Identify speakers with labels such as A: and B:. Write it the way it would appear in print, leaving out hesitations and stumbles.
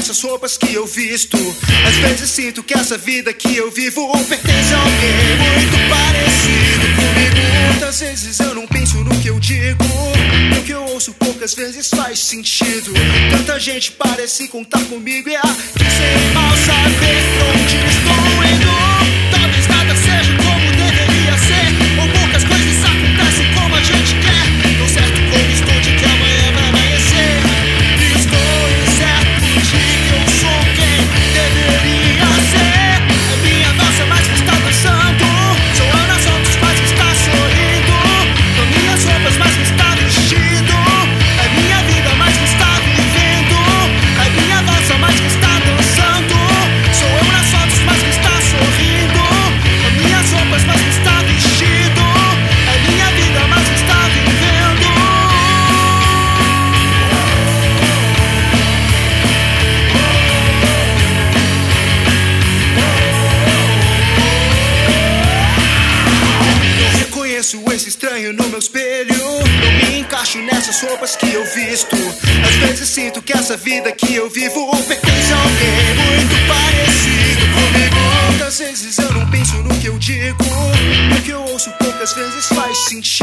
A: nessas roupas que eu visto. Às vezes sinto que essa vida que eu vivo pertence a alguém muito parecido comigo. Muitas vezes eu não penso no que eu digo, o que eu ouço poucas vezes faz sentido. Tanta gente parece contar comigo e que sem mal saber onde estou indo. Talvez nada seja como deveria ser, ou poucas coisas acontecem como a gente quer. Tão certo como estou de que amanhã vai amanhecer. Estou certo de que eu sou quem deveria ser. É minha dança mais que está dançando, sou eu nas outras mais que está sorrindo. São minhas roupas mais que está vestido, é minha vida mais que está vivendo. É minha dança mais que está dançando, sou eu nas fotos mais que está sorrindo. São minhas roupas mais que está vestido, é minha vida mais que está vivendo. Reconheço esse estranho no meu espelho, não me encaixo nessas roupas que eu visto. Às vezes sinto que essa vida que eu vivo pertence a alguém muito parecido comigo. Muitas vezes eu não penso no que eu digo, o que eu ouço poucas vezes faz sentido.